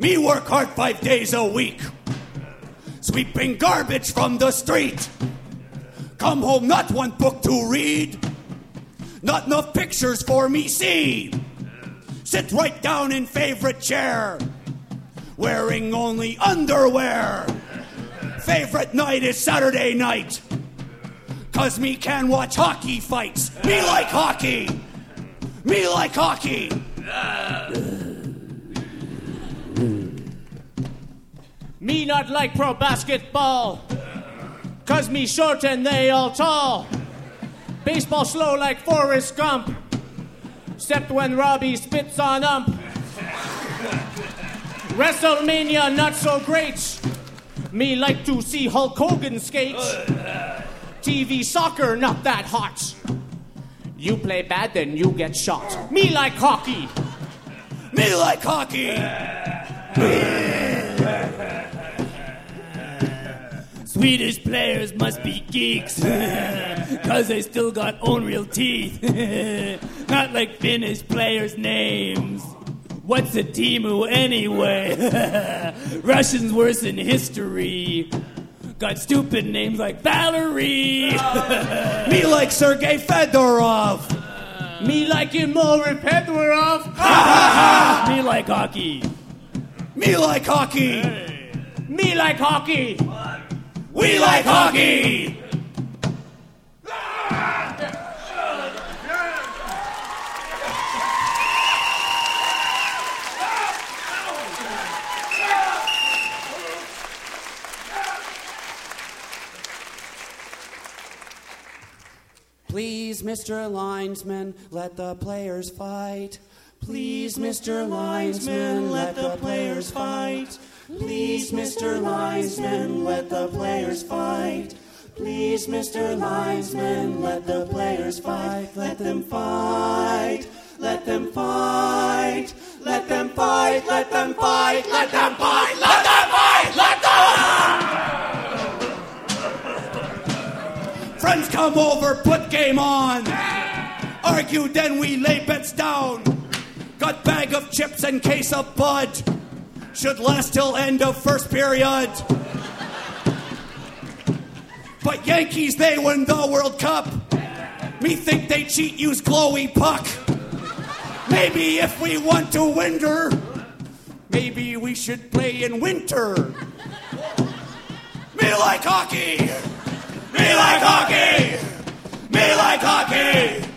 Me work hard 5 days a week, sweeping garbage from the street. Come home, not one book to read, not enough pictures for me see. Sit right down in favorite chair, wearing only underwear. Favorite night is Saturday night, 'cause me can watch hockey fights. Me like hockey. Me like hockey. Me not like pro basketball, 'cause me short and they all tall. Baseball slow like Forrest Gump, except when Robbie spits on ump. WrestleMania not so great, me like to see Hulk Hogan skate. TV soccer not that hot, you play bad then you get shot. Me like hockey. Me like hockey. Swedish players must be geeks, 'cause they still got own real teeth. Not like Finnish players' names. What's a Timu anyway? Russians worse in history. Got stupid names like Valerie. Me like Sergei Fedorov. Me like Imori Fedorov. Me like hockey. Me like hockey. Me like hockey. We like hockey. Please, Mr. Linesman, let the players fight. Please, Mr. Linesman, let the players fight. Please, Mr. Linesman, let the players fight. Please, Mr. Linesman, let the players fight. Let them fight. Let them fight. Let them fight. Let them fight. Let them fight. Let them fight. Let them. Friends come over, put game on. Argue, then we lay bets down. Got bag of chips and case of bud. Should last till end of first period. But Yankees, they win the World Cup. Me think they cheat, use glowy puck. Maybe if we want to winter, maybe we should play in winter. Me like hockey. Me like hockey. Me like hockey.